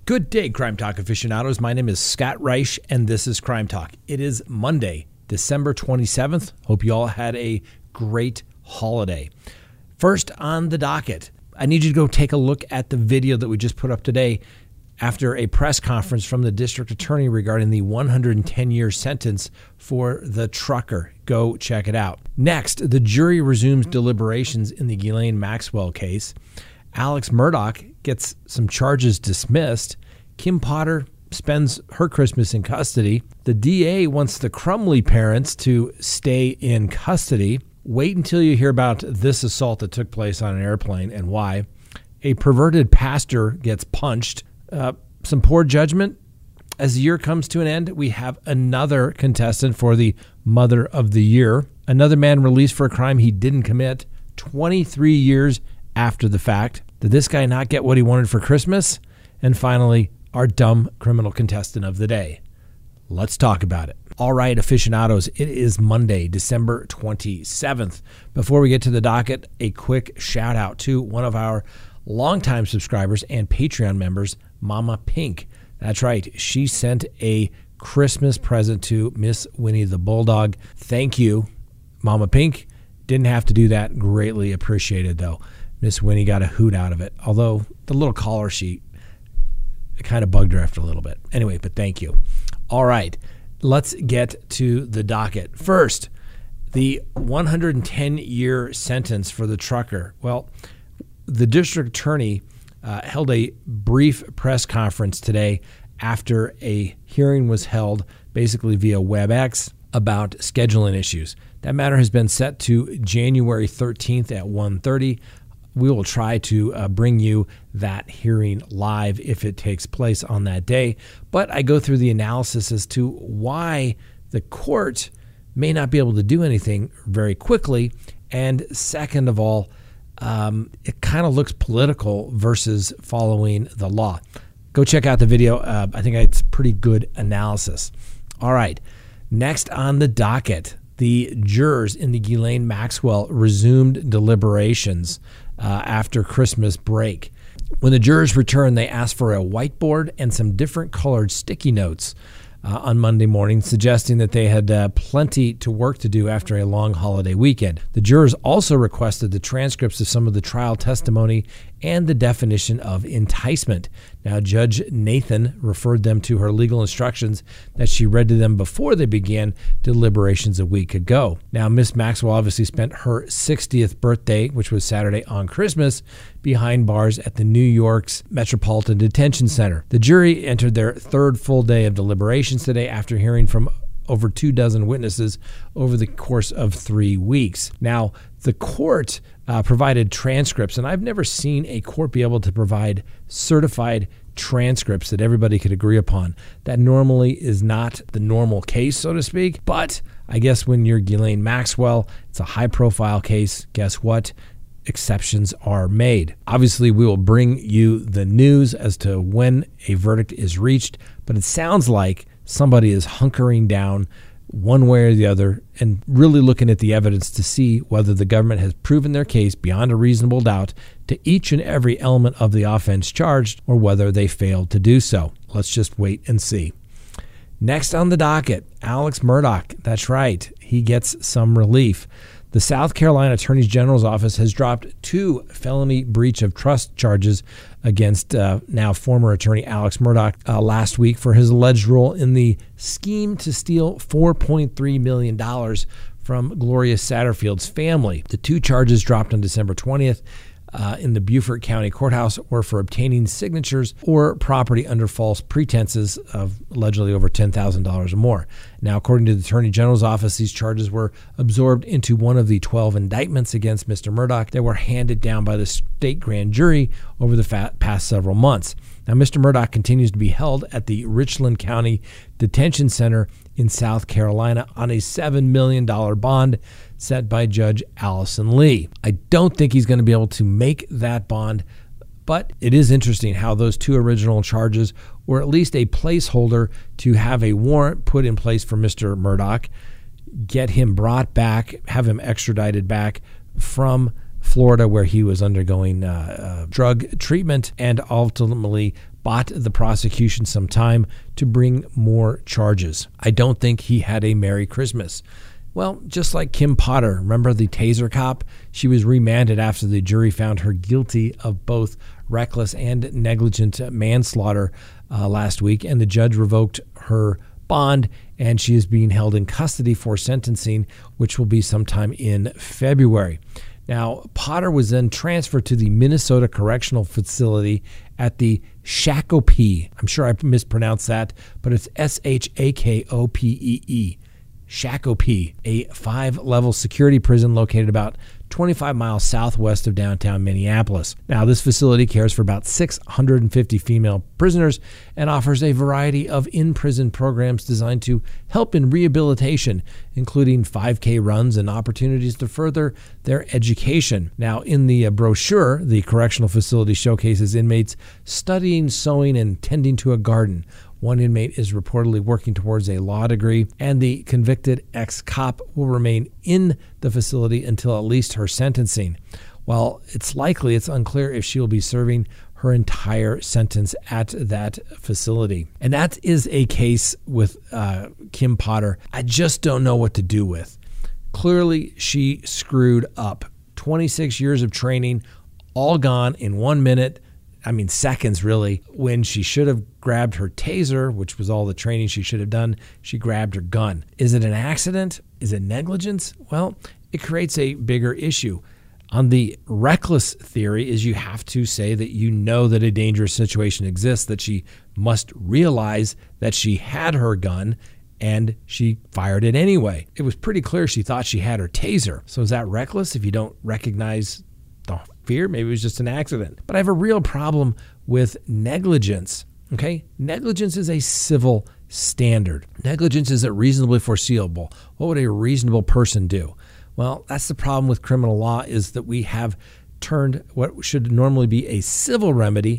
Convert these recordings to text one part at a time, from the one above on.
Good day, Crime Talk aficionados. My name is Scott Reich, and this is Crime Talk. It is Monday, December 27th. Hope you all had a great holiday. First on the docket, I need you to go take a look at the video that we just put up today after a press conference from the district attorney regarding the 110-year sentence for the trucker. Go check it out. Next, the jury resumes deliberations in the Ghislaine Maxwell case. Alex Murdaugh gets some charges dismissed. Kim Potter spends her Christmas in custody. The DA wants the Crumley parents to stay in custody. Wait until you hear about this assault that took place on an airplane and why. A perverted pastor gets punched. Some poor judgment. As the year comes to an end, we have another contestant for the Mother of the Year. Another man released for a crime he didn't commit 23 years after the fact. Did this guy not get what he wanted for Christmas? And finally, our dumb criminal contestant of the day. Let's talk about it. All right, aficionados, it is Monday, December 27th. Before we get to the docket, a quick shout out to one of our longtime subscribers and Patreon members, Mama Pink. That's right. She sent a Christmas present to Miss Winnie the Bulldog. Thank you, Mama Pink. Didn't have to do that. Greatly appreciated, though. Miss Winnie got a hoot out of it, although the little collar sheet kind of bugged her after a little bit. Anyway, but thank you. All right, let's get to the docket. First, the 110-year sentence for the trucker. Well, the district attorney held a brief press conference today after a hearing was held basically via WebEx about scheduling issues. That matter has been set to January 13th at 1:30. We will try to bring you that hearing live if it takes place on that day. But I go through the analysis as to why the court may not be able to do anything very quickly. And second of all, it kind of looks political versus following the law. Go check out the video. I think it's pretty good analysis. All right. Next on the docket, the jurors in the Ghislaine Maxwell resumed deliberations after Christmas break. When the jurors returned, they asked for a whiteboard and some different colored sticky notes on Monday morning, suggesting that they had plenty to work to do after a long holiday weekend. The jurors also requested the transcripts of some of the trial testimony and the definition of enticement. Now, Judge Nathan referred them to her legal instructions that she read to them before they began deliberations a week ago. Now, Miss Maxwell obviously spent her 60th birthday, which was Saturday on Christmas, behind bars at the New York's Metropolitan Detention Center. The jury entered their third full day of deliberations today after hearing from over 24 witnesses over the course of 3 weeks. Now, the court provided transcripts, and I've never seen a court be able to provide certified transcripts that everybody could agree upon. That normally is not the normal case, so to speak, but I guess when you're Ghislaine Maxwell, it's a high-profile case. Guess what? Exceptions are made. Obviously, we will bring you the news as to when a verdict is reached, but it sounds like somebody is hunkering down one way or the other and really looking at the evidence to see whether the government has proven their case beyond a reasonable doubt to each and every element of the offense charged or whether they failed to do so. Let's just wait and see. Next on the docket, Alex Murdaugh. That's right. He gets some relief. The South Carolina Attorney General's office has dropped 2 felony breach of trust charges against now former attorney Alex Murdaugh last week for his alleged role in the scheme to steal $4.3 million from Gloria Satterfield's family. The 2 charges dropped on December 20th in the Beaufort County Courthouse were for obtaining signatures or property under false pretenses of allegedly over $10,000 or more. Now, according to the Attorney General's office, these charges were absorbed into one of the 12 indictments against Mr. Murdaugh that were handed down by the state grand jury over the past several months. Now, Mr. Murdaugh continues to be held at the Richland County Detention Center in South Carolina on a $7 million bond set by Judge Allison Lee. I don't think he's going to be able to make that bond, but it is interesting how those 2 original charges were at least a placeholder to have a warrant put in place for Mr. Murdaugh, get him brought back, have him extradited back from Florida where he was undergoing drug treatment, and ultimately bought the prosecution some time to bring more charges. I don't think he had a Merry Christmas. Well, just like Kim Potter, remember the taser cop? She was remanded after the jury found her guilty of both reckless and negligent manslaughter last week, and the judge revoked her bond, and she is being held in custody for sentencing, which will be sometime in February. Now, Potter was then transferred to the Minnesota Correctional Facility at the Shakopee. I'm sure I mispronounced that, but it's Shakopee. Shakopee, a 5-level security prison located about 25 miles southwest of downtown Minneapolis. Now, this facility cares for about 650 female prisoners and offers a variety of in-prison programs designed to help in rehabilitation, including 5K runs and opportunities to further their education. Now, in the brochure, the correctional facility showcases inmates studying, sewing, and tending to a garden. One inmate is reportedly working towards a law degree, and the convicted ex-cop will remain in the facility until at least her sentencing. While it's unclear if she will be serving her entire sentence at that facility. And that is a case with Kim Potter I just don't know what to do with. Clearly, she screwed up. 26 years of training, all gone in 1 minute. Seconds really, when she should have grabbed her taser, which was all the training she should have done. She grabbed her gun. Is it an accident? Is it negligence? Well, it creates a bigger issue. On the reckless theory is you have to say that you know that a dangerous situation exists, that she must realize that she had her gun and she fired it anyway. It was pretty clear she thought she had her taser. So is that reckless if you don't recognize the fear? Maybe it was just an accident. But I have a real problem with negligence. Okay? Negligence is a civil standard. Negligence is reasonably foreseeable. What would a reasonable person do? Well, that's the problem with criminal law, is that we have turned what should normally be a civil remedy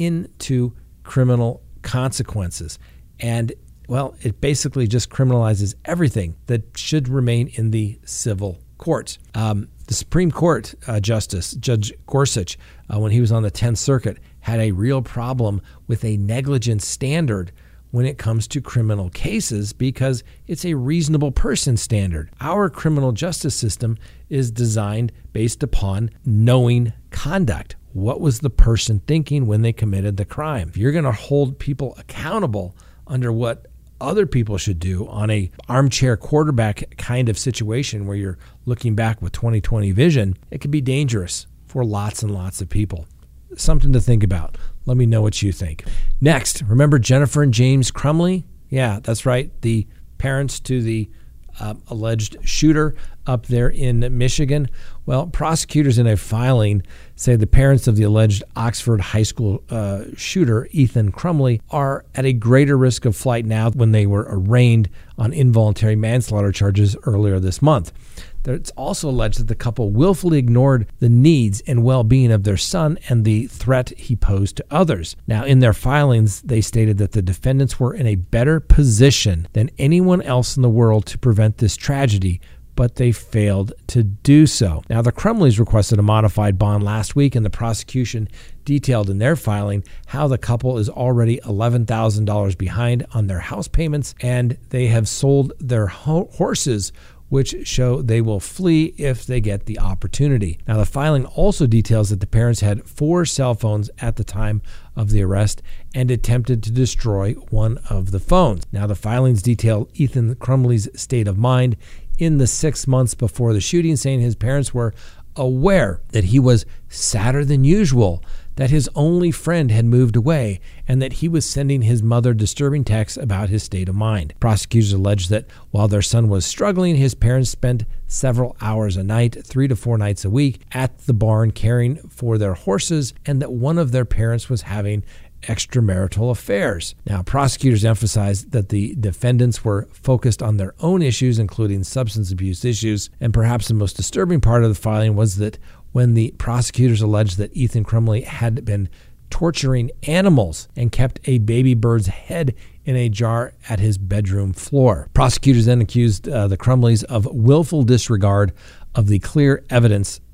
into criminal consequences. And, well, it basically just criminalizes everything that should remain in the civil courts. The Supreme Court Justice, Judge Gorsuch, when he was on the 10th Circuit, had a real problem with a negligence standard when it comes to criminal cases because it's a reasonable person standard. Our criminal justice system is designed based upon knowing conduct. What was the person thinking when they committed the crime? If you're going to hold people accountable under what other people should do on a armchair quarterback kind of situation where you're looking back with 20/20 vision, it could be dangerous for lots and lots of people. Something to think about. Let me know what you think. Next, remember Jennifer and James Crumley? Yeah, that's right. The parents to the alleged shooter up there in Michigan. Well, prosecutors in a filing say the parents of the alleged Oxford High School shooter, Ethan Crumley, are at a greater risk of flight now when they were arraigned on involuntary manslaughter charges earlier this month. It's also alleged that the couple willfully ignored the needs and well-being of their son and the threat he posed to others. Now, in their filings, they stated that the defendants were in a better position than anyone else in the world to prevent this tragedy, but they failed to do so. Now, the Crumleys requested a modified bond last week, and the prosecution detailed in their filing how the couple is already $11,000 behind on their house payments, and they have sold their horses, which show they will flee if they get the opportunity. Now, the filing also details that the parents had 4 cell phones at the time of the arrest and attempted to destroy one of the phones. Now, the filings detail Ethan Crumley's state of mind in the 6 months before the shooting, saying his parents were aware that he was sadder than usual, that his only friend had moved away, and that he was sending his mother disturbing texts about his state of mind. Prosecutors alleged that while their son was struggling, his parents spent several hours a night, 3 to 4 nights a week, at the barn caring for their horses, and that one of their parents was having extramarital affairs. Now, prosecutors emphasized that the defendants were focused on their own issues, including substance abuse issues, and perhaps the most disturbing part of the filing was that when the prosecutors alleged that Ethan Crumley had been torturing animals and kept a baby bird's head in a jar at his bedroom floor. Prosecutors then accused the Crumleys of willful disregard of the clear evidence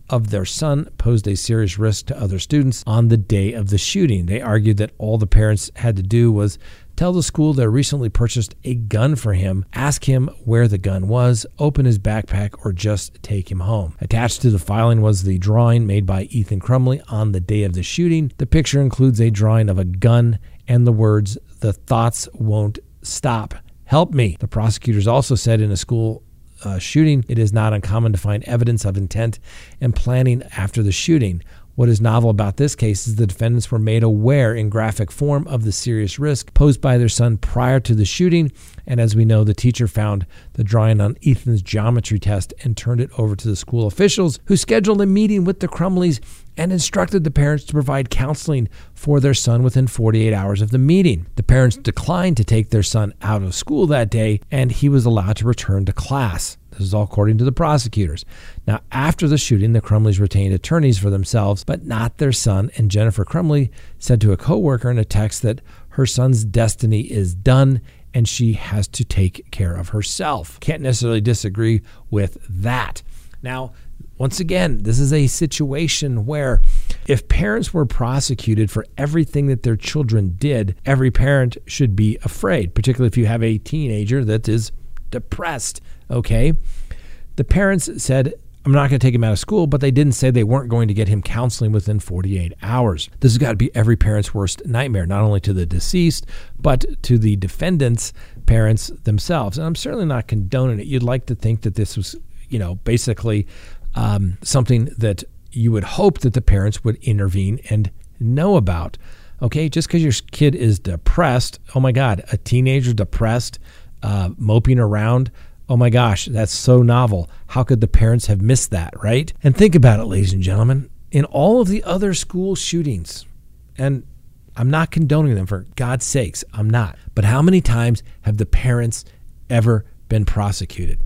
of their son posed a serious risk to other students on the day of the shooting. They argued that all the parents had to do was tell the school they recently purchased a gun for him, ask him where the gun was, open his backpack, or just take him home. Attached to the filing was the drawing made by Ethan Crumbley on the day of the shooting. The picture includes a drawing of a gun and the words, "The thoughts won't stop. Help me." The prosecutors also said in a school shooting, it is not uncommon to find evidence of intent and planning after the shooting. What is novel about this case is the defendants were made aware in graphic form of the serious risk posed by their son prior to the shooting, and as we know, the teacher found the drawing on Ethan's geometry test and turned it over to the school officials, who scheduled a meeting with the Crumbleys and instructed the parents to provide counseling for their son within 48 hours of the meeting. The parents declined to take their son out of school that day, and he was allowed to return to class. This is all according to the prosecutors. Now, after the shooting, the Crumbleys retained attorneys for themselves, but not their son, and Jennifer Crumbley said to a coworker in a text that her son's destiny is done and she has to take care of herself. Can't necessarily disagree with that. Now, once again, this is a situation where if parents were prosecuted for everything that their children did, every parent should be afraid, particularly if you have a teenager that is depressed, okay? The parents said, I'm not going to take him out of school, but they didn't say they weren't going to get him counseling within 48 hours. This has got to be every parent's worst nightmare, not only to the deceased, but to the defendants' parents themselves. And I'm certainly not condoning it. You'd like to think that this was, basically something that you would hope that the parents would intervene and know about. Okay, just because your kid is depressed, oh my God, a teenager depressed, moping around, oh my gosh, that's so novel. How could the parents have missed that, right? And think about it, ladies and gentlemen, in all of the other school shootings, and I'm not condoning them, for God's sakes, I'm not, but how many times have the parents ever been prosecuted?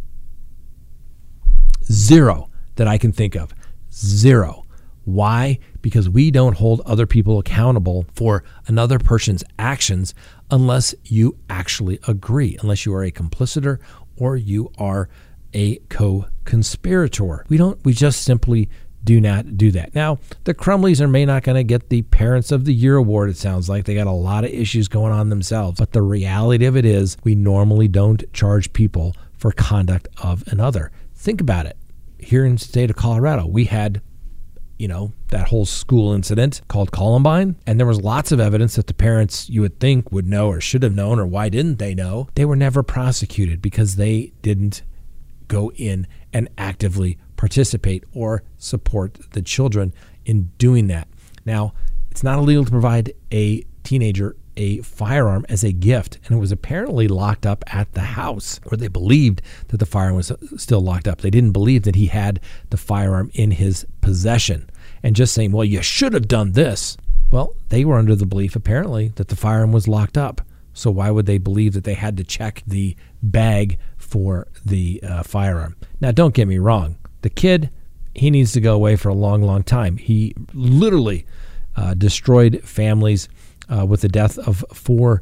Zero that I can think of. Zero. Why? Because we don't hold other people accountable for another person's actions unless you actually agree, unless you are a complicitor or you are a co-conspirator. We just simply do not do that. Now, the Crumbleys are may not going to get the Parents of the Year award. It sounds like they got a lot of issues going on themselves. But the reality of it is we normally don't charge people for conduct of another. Think about it. Here in the state of Colorado, we had that whole school incident called Columbine. And there was lots of evidence that the parents, you would think, would know or should have known, or why didn't they know? They were never prosecuted because they didn't go in and actively participate or support the children in doing that. Now, it's not illegal to provide a teenager a firearm as a gift, and it was apparently locked up at the house, or they believed that the firearm was still locked up. They didn't believe that he had the firearm in his possession. And just saying, well, you should have done this. Well, they were under the belief, apparently, that the firearm was locked up. So why would they believe that they had to check the bag for the firearm? Now, don't get me wrong. The kid, he needs to go away for a long, long time. He literally destroyed families with the death of 4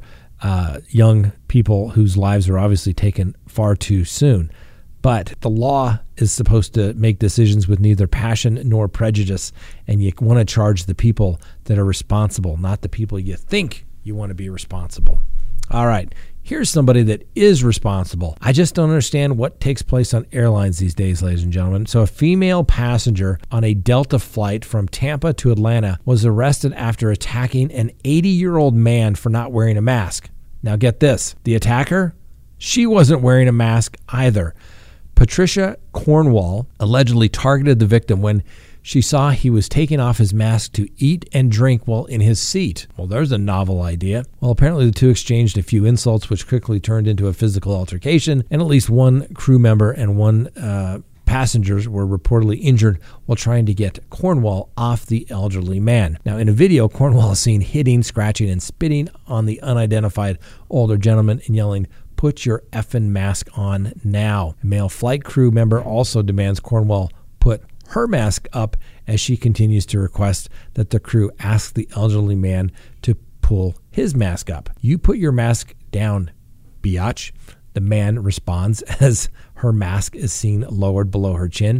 young people whose lives were obviously taken far too soon. But the law is supposed to make decisions with neither passion nor prejudice, and you want to charge the people that are responsible, not the people you think you want to be responsible. All right, here's somebody that is responsible. I just don't understand what takes place on airlines these days, ladies and gentlemen. So a female passenger on a Delta flight from Tampa to Atlanta was arrested after attacking an 80-year-old man for not wearing a mask. Now get this, the attacker, she wasn't wearing a mask either. Patricia Cornwall allegedly targeted the victim when she saw he was taking off his mask to eat and drink while in his seat. Well, there's a novel idea. Well, apparently the two exchanged a few insults, which quickly turned into a physical altercation, and at least one crew member and one passengers were reportedly injured while trying to get Cornwall off the elderly man. Now, in a video, Cornwall is seen hitting, scratching, and spitting on the unidentified older gentleman and yelling, "Put your effing mask on now." A male flight crew member also demands Cornwall put her mask up as she continues to request that the crew ask the elderly man to pull his mask up. "You put your mask down, biatch," the man responds as her mask is seen lowered below her chin.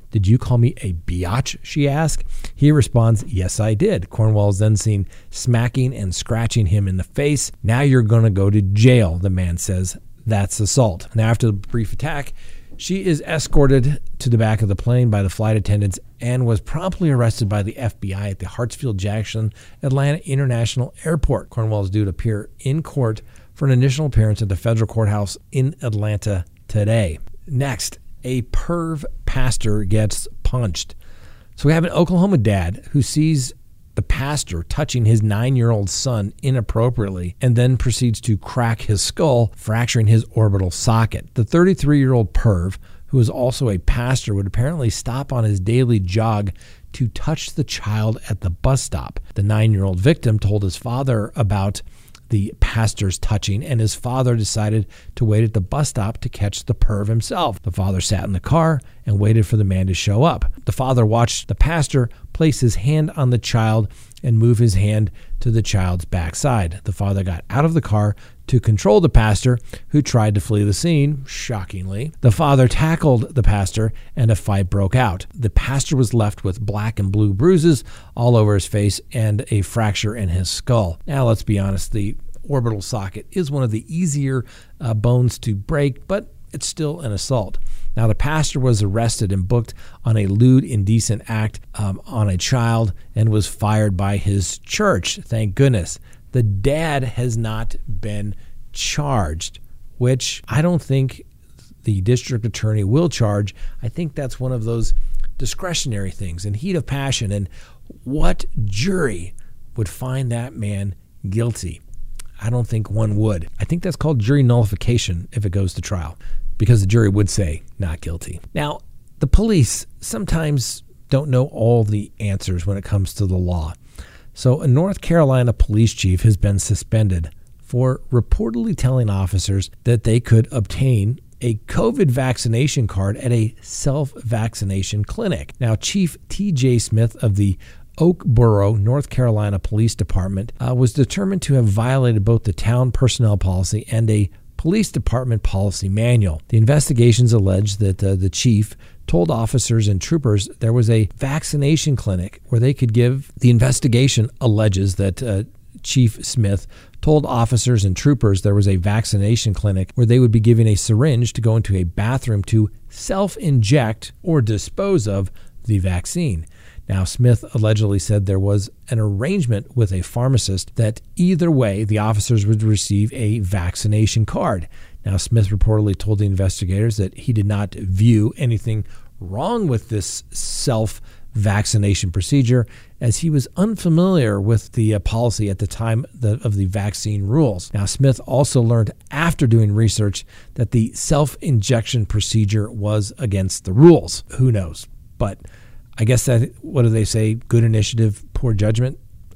"Did you call me a biatch?" she asked. He responds, "Yes, I did." Cornwell is then seen smacking and scratching him in the face. "Now you're going to go to jail," the man says. That's assault. Now, after the brief attack, she is escorted to the back of the plane by the flight attendants and was promptly arrested by the FBI at the Hartsfield-Jackson Atlanta International Airport. Cornwell is due to appear in court for an initial appearance at the federal courthouse in Atlanta today. Next, a perv pastor gets punched. So we have an Oklahoma dad who sees the pastor touching his 9-year-old son inappropriately and then proceeds to crack his skull, fracturing his orbital socket. The 33-year-old perv, who is also a pastor, would apparently stop on his daily jog to touch the child at the bus stop. The 9-year-old victim told his father about the pastor's touching, and his father decided to wait at the bus stop to catch the perv himself. The father sat in the car and waited for the man to show up. The father watched the pastor place his hand on the child and move his hand to the child's backside. The father got out of the car to control the pastor, who tried to flee the scene. Shockingly, the father tackled the pastor and a fight broke out. The pastor was left with black and blue bruises all over his face and a fracture in his skull. Now, let's be honest, the orbital socket is one of the easier bones to break, but it's still an assault. Now, the pastor was arrested and booked on a lewd, indecent act on a child and was fired by his church. Thank goodness. The dad has not been charged, which I don't think the district attorney will charge. I think that's one of those discretionary things in heat of passion. And what jury would find that man guilty? I don't think one would. I think that's called jury nullification if it goes to trial, because the jury would say not guilty. Now, the police sometimes don't know all the answers when it comes to the law. So a North Carolina police chief has been suspended for reportedly telling officers that they could obtain a COVID vaccination card at a self-vaccination clinic. Now, Chief T.J. Smith of the Oakboro, North Carolina Police Department was determined to have violated both the town personnel policy and a police department policy manual. The investigations allege that the chief told officers and troopers there was a vaccination clinic where they could give. The investigation alleges that Chief Smith told officers and troopers there was a vaccination clinic where they would be given a syringe to go into a bathroom to self-inject or dispose of the vaccine. Now, Smith allegedly said there was an arrangement with a pharmacist that either way, the officers would receive a vaccination card. Now, Smith reportedly told the investigators that he did not view anything wrong with this self-vaccination procedure, as he was unfamiliar with the policy at the time of the vaccine rules. Now, Smith also learned after doing research that the self-injection procedure was against the rules. Who knows? But I guess that, what do they say? Good initiative, poor judgment,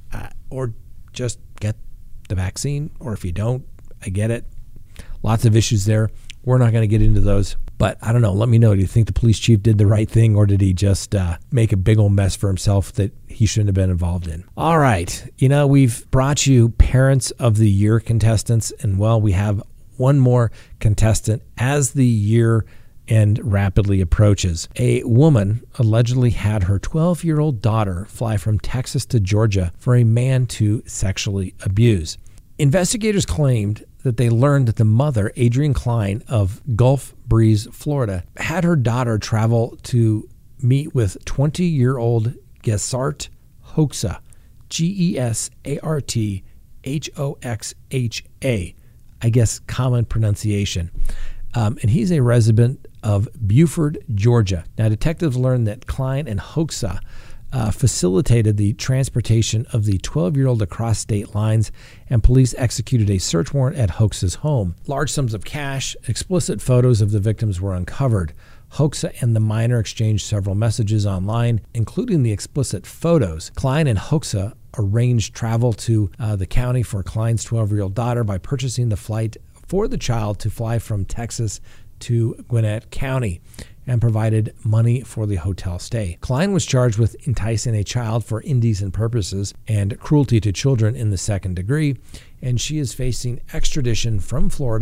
or just get the vaccine. Or if you don't, I get it. Lots of issues there. We're not going to get into those, but I don't know. Let me know. Do you think the police chief did the right thing, or did he just make a big old mess for himself that he shouldn't have been involved in? All right. We've brought you Parents of the Year contestants, and well, we have one more contestant as the year and rapidly approaches. A woman allegedly had her 12-year-old daughter fly from Texas to Georgia for a man to sexually abuse. Investigators claimed that they learned that the mother, Adrienne Klein of Gulf Breeze, Florida, had her daughter travel to meet with 20-year-old Gesart Hoxha, Gesarthoxha, I guess common pronunciation. And he's a resident of Buford, Georgia. Now, detectives learned that Klein and Hoxha facilitated the transportation of the 12-year-old across state lines, and police executed a search warrant at Hoxha's home. Large sums of cash, explicit photos of the victims were uncovered. Hoxha and the minor exchanged several messages online, including the explicit photos. Klein and Hoxha arranged travel to the county for Klein's 12-year-old daughter by purchasing the flight for the child to fly from Texas to Gwinnett County, and provided money for the hotel stay. Klein was charged with enticing a child for indecent purposes and cruelty to children in the second degree, and she is facing extradition from Florida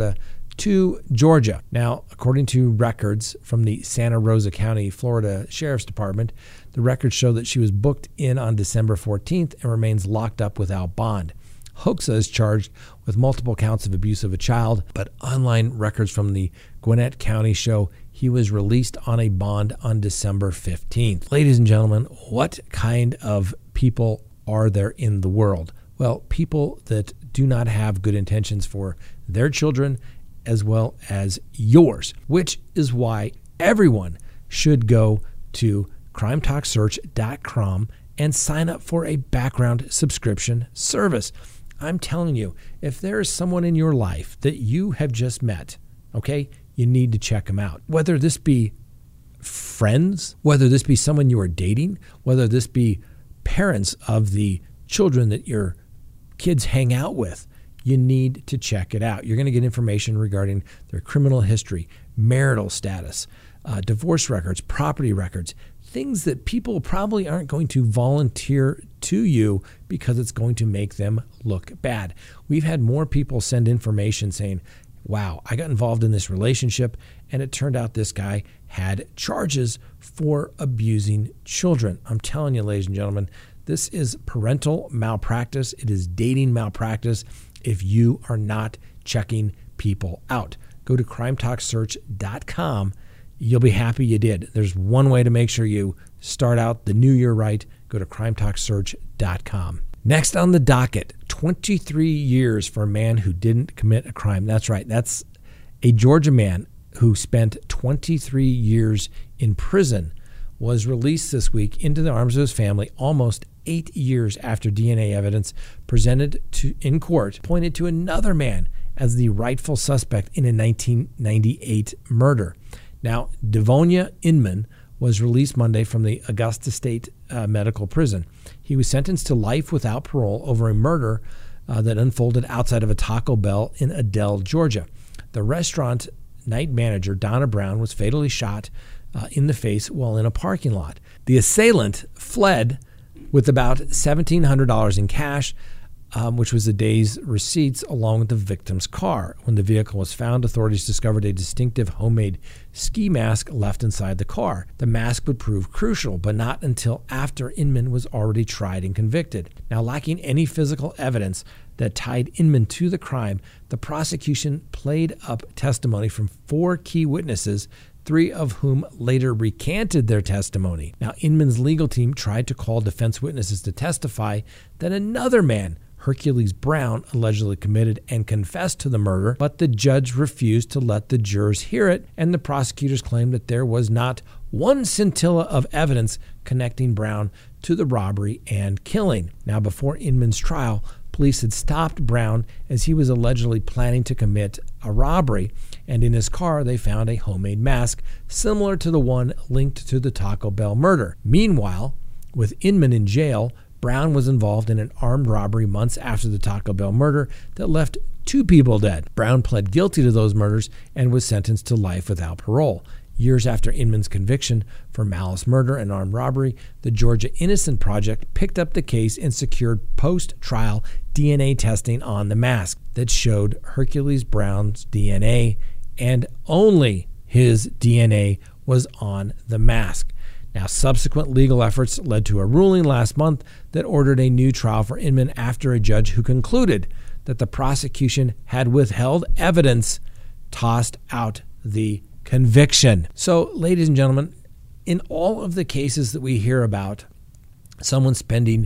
to Georgia. Now, according to records from the Santa Rosa County, Florida Sheriff's Department, the records show that she was booked in on December 14th and remains locked up without bond. Hoxa is charged with multiple counts of abuse of a child, but online records from the Gwinnett County show he was released on a bond on December 15th. Ladies and gentlemen, what kind of people are there in the world? Well, people that do not have good intentions for their children as well as yours, which is why everyone should go to crimetalksearch.com and sign up for a background subscription service. I'm telling you, if there is someone in your life that you have just met, okay, you need to check them out. Whether this be friends, whether this be someone you are dating, whether this be parents of the children that your kids hang out with, you need to check it out. You're going to get information regarding their criminal history, marital status, divorce records, property records, things that people probably aren't going to volunteer to you because it's going to make them look bad. We've had more people send information saying, wow, I got involved in this relationship and it turned out this guy had charges for abusing children. I'm telling you, ladies and gentlemen, this is parental malpractice. It is dating malpractice if you are not checking people out. Go to crimetalksearch.com. You'll be happy you did. There's one way to make sure you start out the new year right. Go to crimetalksearch.com. Next on the docket, 23 years for a man who didn't commit a crime. That's right. That's a Georgia man who spent 23 years in prison was released this week into the arms of his family almost 8 years after DNA evidence presented in court pointed to another man as the rightful suspect in a 1998 murder. Now, Devonia Inman was released Monday from the Augusta State Medical Prison. He was sentenced to life without parole over a murder that unfolded outside of a Taco Bell in Adel, Georgia. The restaurant night manager, Donna Brown, was fatally shot in the face while in a parking lot. The assailant fled with about $1,700 in cash, which was the day's receipts, along with the victim's car. When the vehicle was found, authorities discovered a distinctive homemade ski mask left inside the car. The mask would prove crucial, but not until after Inman was already tried and convicted. Now, lacking any physical evidence that tied Inman to the crime, the prosecution played up testimony from 4 key witnesses, 3 of whom later recanted their testimony. Now, Inman's legal team tried to call defense witnesses to testify that another man, Hercules Brown, allegedly committed and confessed to the murder, but the judge refused to let the jurors hear it, and the prosecutors claimed that there was not one scintilla of evidence connecting Brown to the robbery and killing. Now, before Inman's trial, police had stopped Brown as he was allegedly planning to commit a robbery, and in his car they found a homemade mask similar to the one linked to the Taco Bell murder. Meanwhile, with Inman in jail, Brown was involved in an armed robbery months after the Taco Bell murder that left 2 people dead. Brown pled guilty to those murders and was sentenced to life without parole. Years after Inman's conviction for malice murder and armed robbery, the Georgia Innocent Project picked up the case and secured post-trial DNA testing on the mask that showed Hercules Brown's DNA, and only his DNA was on the mask. Now, subsequent legal efforts led to a ruling last month that ordered a new trial for Inman after a judge who concluded that the prosecution had withheld evidence tossed out the conviction. So, ladies and gentlemen, in all of the cases that we hear about someone spending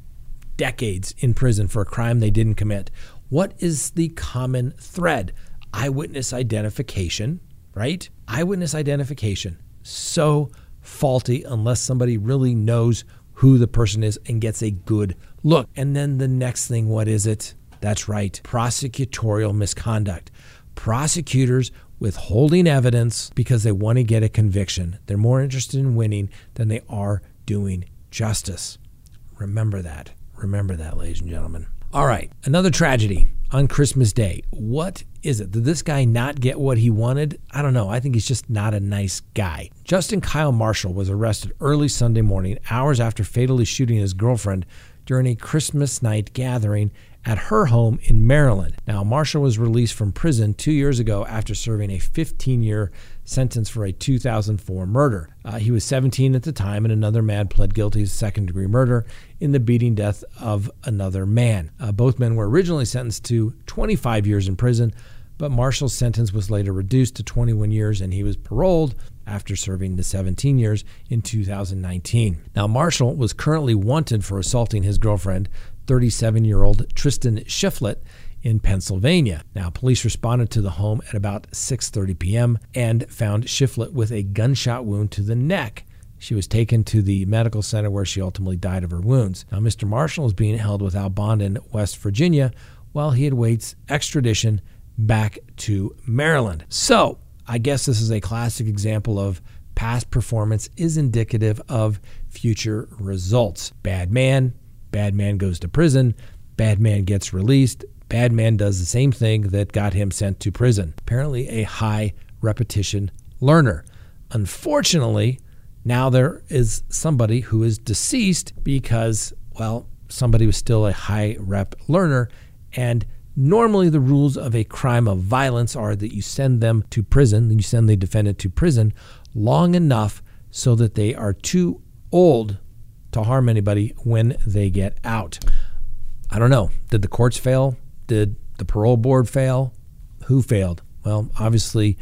decades in prison for a crime they didn't commit, what is the common thread? Eyewitness identification, right? Eyewitness identification. So faulty unless somebody really knows who the person is and gets a good look. And then the next thing, what is it? That's right, prosecutorial misconduct. Prosecutors withholding evidence because they want to get a conviction. They're more interested in winning than they are doing justice. Remember that. Remember that, ladies and gentlemen. All right, another tragedy on Christmas Day. What is it? Did this guy not get what he wanted? I don't know. I think he's just not a nice guy. Justin Kyle Marshall was arrested early Sunday morning, hours after fatally shooting his girlfriend during a Christmas night gathering at her home in Maryland. Now, Marshall was released from prison 2 years ago after serving a 15-year sentence for a 2004 murder. He was 17 at the time, and another man pled guilty to second-degree murder in the beating death of another man. Both men were originally sentenced to 25 years in prison, but Marshall's sentence was later reduced to 21 years, and he was paroled after serving the 17 years in 2019. Now, Marshall was currently wanted for assaulting his girlfriend, 37-year-old Tristan Shiflett, in Pennsylvania. Now, police responded to the home at about 6:30 p.m. and found Shiflett with a gunshot wound to the neck. She was taken to the medical center where she ultimately died of her wounds. Now, Mr. Marshall is being held without bond in West Virginia while he awaits extradition back to Maryland. So, I guess this is a classic example of past performance is indicative of future results. Bad man goes to prison, bad man gets released, bad man does the same thing that got him sent to prison. Apparently a high repetition learner. Unfortunately, now there is somebody who is deceased because, well, somebody was still a high rep learner, and normally the rules of a crime of violence are that you send them to prison, you send the defendant to prison long enough so that they are too old to harm anybody when they get out. I don't know. Did the courts fail? Did the parole board fail? Who failed? Well, obviously,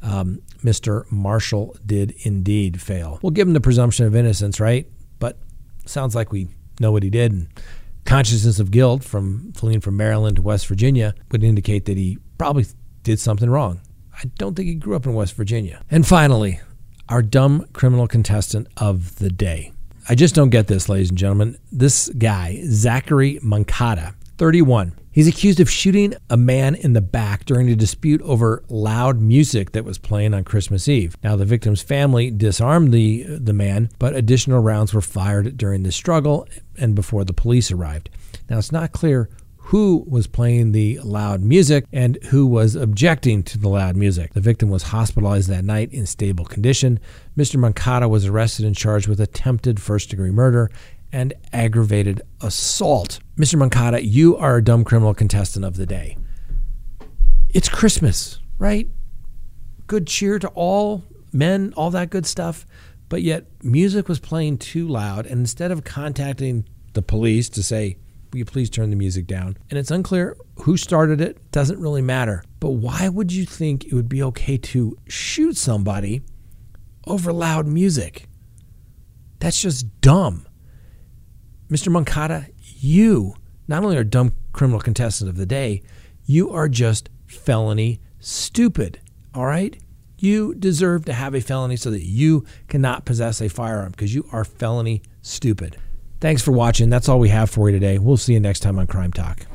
Mr. Marshall did indeed fail. We'll give him the presumption of innocence, right? But sounds like we know what he did. And consciousness of guilt from fleeing from Maryland to West Virginia would indicate that he probably did something wrong. I don't think he grew up in West Virginia. And finally, our dumb criminal contestant of the day. I just don't get this, ladies and gentlemen. This guy, Zachary Moncada, 31. He's accused of shooting a man in the back during a dispute over loud music that was playing on Christmas Eve. Now, the victim's family disarmed the man, but additional rounds were fired during the struggle and before the police arrived. Now, it's not clear who was playing the loud music and who was objecting to the loud music. The victim was hospitalized that night in stable condition. Mr. Moncada was arrested and charged with attempted first-degree murder and aggravated assault. Mr. Moncada, you are a dumb criminal contestant of the day. It's Christmas, right? Good cheer to all men, all that good stuff. But yet music was playing too loud, and instead of contacting the police to say, will you please turn the music down? And it's unclear who started it. Doesn't really matter. But why would you think it would be okay to shoot somebody over loud music? That's just dumb. Mr. Moncada, you not only are dumb criminal contestant of the day, you are just felony stupid, all right? You deserve to have a felony so that you cannot possess a firearm because you are felony stupid. Thanks for watching. That's all we have for you today. We'll see you next time on Crime Talk.